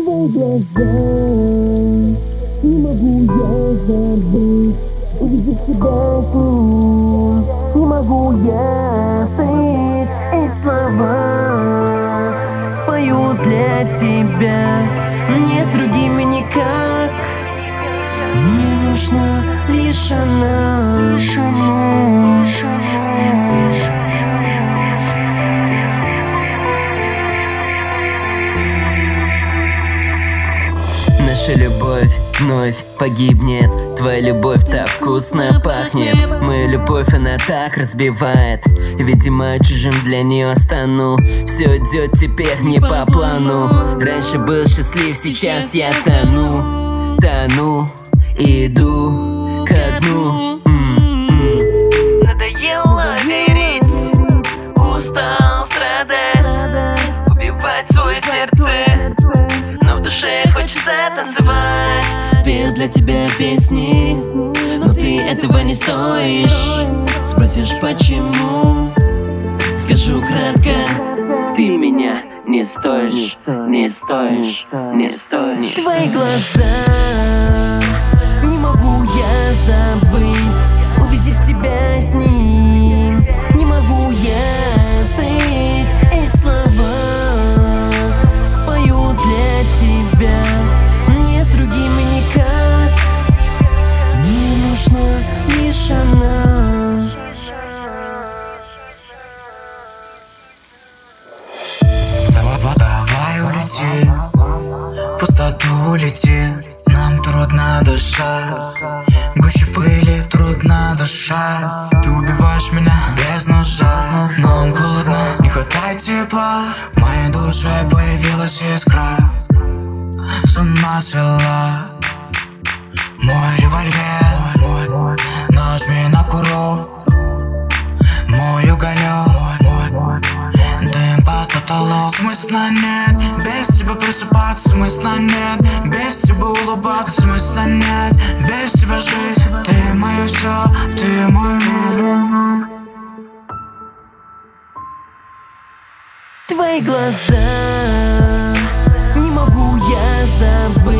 Твои глаза, не могу я забыть, увидев тебя с ним. Не могу я стоять, эти слова спою для тебя, не с другими никак. Мне нужна лишь она, лишь она, лишь она. Наша любовь вновь погибнет. Твоя любовь так вкусно пахнет. Моя любовь, она так разбивает. Видимо, чужим для нее стану. Все идет теперь не по плану. Раньше был счастлив, сейчас я тону. Тону, иду ко дну. Надоело верить, устал страдать, убивать свое сердце, но в душе хочется танцевать. Пел для тебя песни, но ты этого не стоишь. Спросишь почему? Скажу кратко: ты меня не стоишь, не стоишь, не стоишь. Твои глаза, не могу я забыть, увидев тебя с ним. Не могу я стоять, эти слова спою для тебя, не с другими никак. Мне нужна лишь она. Давай улети, в пустоту лети. Нам трудно дышать, гуще пыли трудно дышать. Ты убиваешь меня без ножа, нам холодно, не хватает тепла. В моей душе появилась искра, с ума свела. Мой револьвер, нажми на курок. Мой огонек, дым под потолок. Смысла нет, без тебя просыпаться. Смысла нет, без тебя улыбаться. Смысла нет, без тебя жить. Ты мое все, ты мой мир. Твои глаза, не могу я забыть,